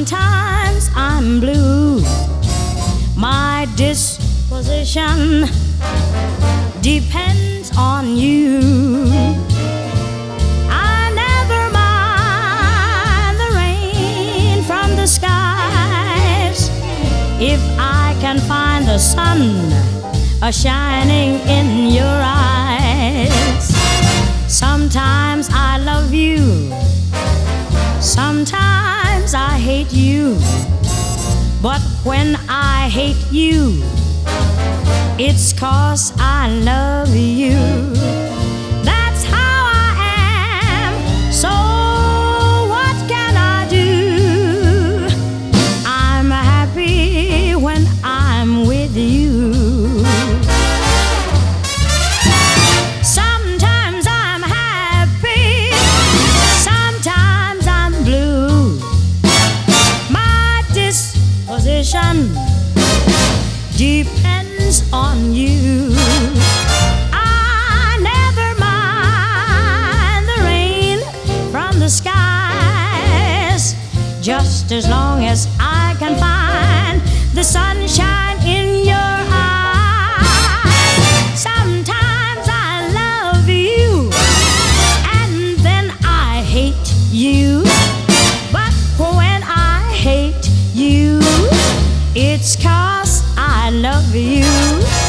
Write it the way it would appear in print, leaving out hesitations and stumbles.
Sometimes I'm blue. My disposition depends on you. I never mind the rain from the skies if I can find the sun shining in your eyes. Sometimes I love you, sometimes I hate you, but when I hate you, it's 'cause I love you. That's how I am, so what can I do? I'm happy when I'm with you. Sometimes I'm happy, sometimes I'm blue. My disposition depends on you. I never mind the rain from the skies, just as long as I can find the sunshine in your eyes. Sometimes I love you, and then I hate you, but when I hate you, it's 'cause I love you.